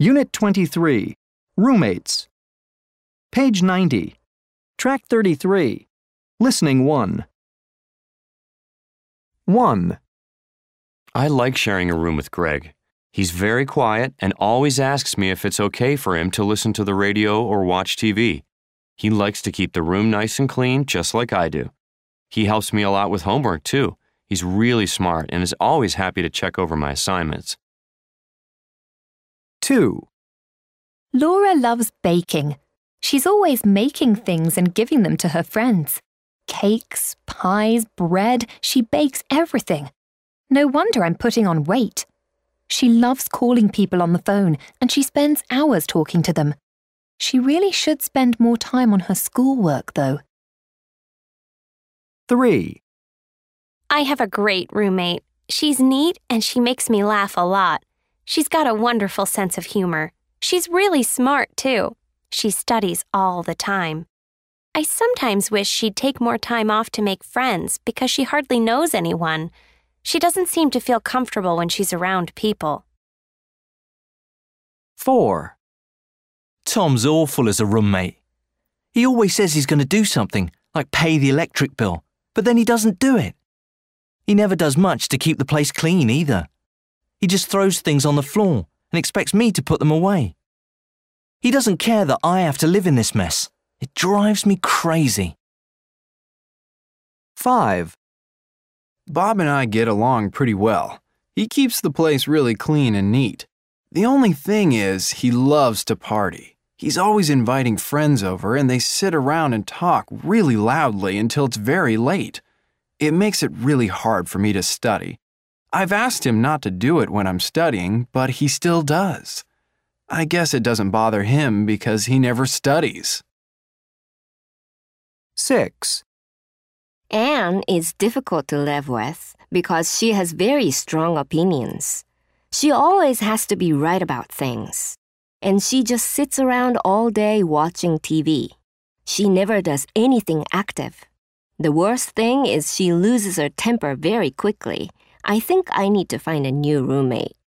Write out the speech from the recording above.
Unit 23, Roommates. Page 90, Track 33, Listening 1. 1. I like sharing a room with Greg. He's very quiet and always asks me if it's okay for him to listen to the radio or watch TV. He likes to keep the room nice and clean, just like I do. He helps me a lot with homework, too. He's really smart and is always happy to check over my assignments. 2. Laura loves baking. She's always making things and giving them to her friends. Cakes, pies, bread, she bakes everything. No wonder I'm putting on weight. She loves calling people on the phone and she spends hours talking to them. She really should spend more time on her schoolwork, though. 3. I have a great roommate. She's neat and she makes me laugh a lot. She's got a wonderful sense of humor. She's really smart, too. She studies all the time. I sometimes wish she'd take more time off to make friends because she hardly knows anyone. She doesn't seem to feel comfortable when she's around people. 4. Tom's awful as a roommate. He always says he's going to do something, like pay the electric bill, but then he doesn't do it. He never does much to keep the place clean either. He just throws things on the floor and expects me to put them away. He doesn't care that I have to live in this mess. It drives me crazy. 5. Bob and I get along pretty well. He keeps the place really clean and neat. The only thing is, he loves to party. He's always inviting friends over and they sit around and talk really loudly until it's very late. It makes it really hard for me to study. I've asked him not to do it when I'm studying, but he still does. I guess it doesn't bother him because he never studies. 6. Anne is difficult to live with because she has very strong opinions. She always has to be right about things. And she just sits around all day watching TV. She never does anything active. The worst thing is she loses her temper very quickly. I think I need to find a new roommate.